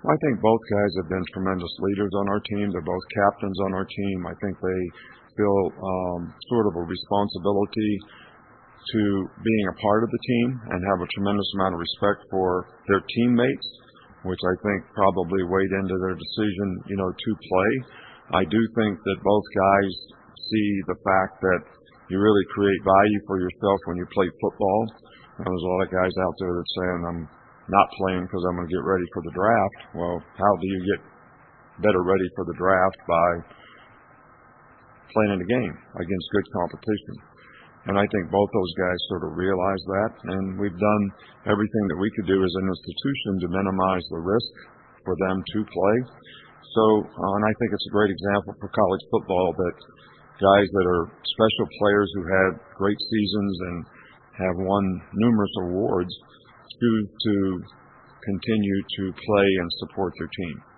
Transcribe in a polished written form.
I think both guys have been tremendous leaders on our team. They're both captains on our team. I think they feel sort of a responsibility to being a part of the team and have a tremendous amount of respect for their teammates, which I think probably weighed into their decision, to play. I do think that both guys see the fact that you really create value for yourself when you play football. There's a lot of guys out there that saying, I'm not playing because I'm going to get ready for the draft. Well, how do you get better ready for the draft? By playing in a game against good competition. And I think both those guys sort of realize that, and we've done everything that we could do as an institution to minimize the risk for them to play. So, and I think it's a great example for college football that guys that are special players who had great seasons and have won numerous awards choose to continue to play and support their team.